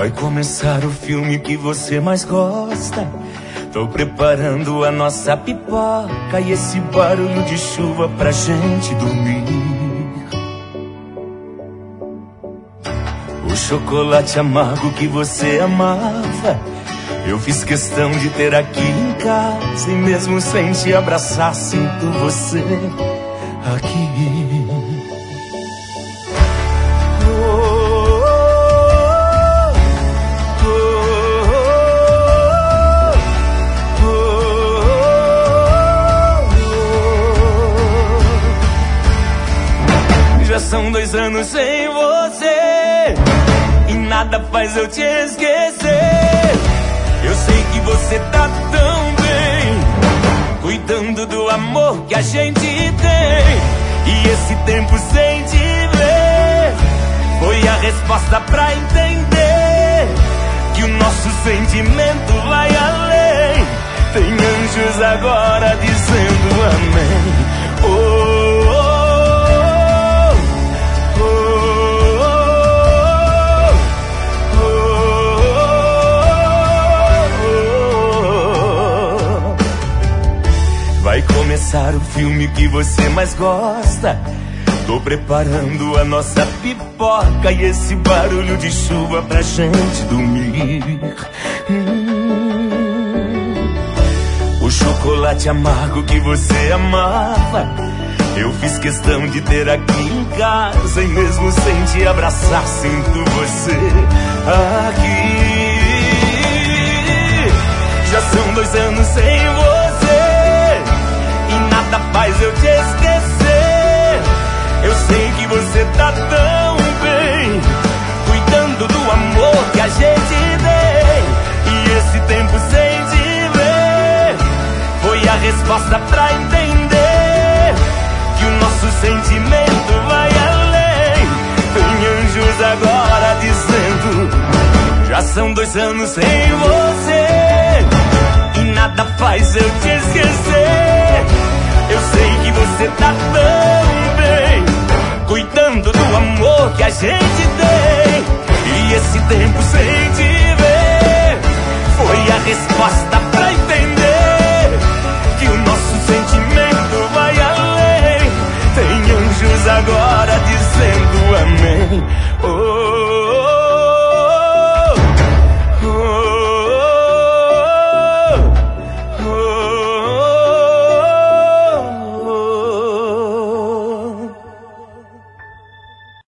Vai começar o filme que você mais gosta. Tô preparando a nossa pipoca e esse barulho de chuva pra gente dormir. O chocolate amargo que você amava, eu fiz questão de ter aqui em casa. E mesmo sem te abraçar, sinto você aqui. Já são 2 anos sem você e nada faz eu te esquecer. Eu sei que você tá tão bem, cuidando do amor que a gente tem. E esse tempo sem te ver foi a resposta pra entender que o nosso sentimento vai além. Tem anjos agora dizendo amém. Oh, vai começar o filme que você mais gosta. Tô preparando a nossa pipoca e esse barulho de chuva pra gente dormir. O chocolate amargo que você amava, eu fiz questão de ter aqui em casa. E mesmo sem te abraçar, sinto você aqui. Já são 2 anos sem você e nada faz eu te esquecer. Eu sei que você tá tão bem, cuidando do amor que a gente tem. E esse tempo sem te ver foi a resposta pra entender que o nosso sentimento vai além. Tem anjos agora dizendo: já são 2 anos sem você e nada faz eu te esquecer. Eu sei que você tá tão bem, cuidando do amor que a gente tem. E esse tempo sem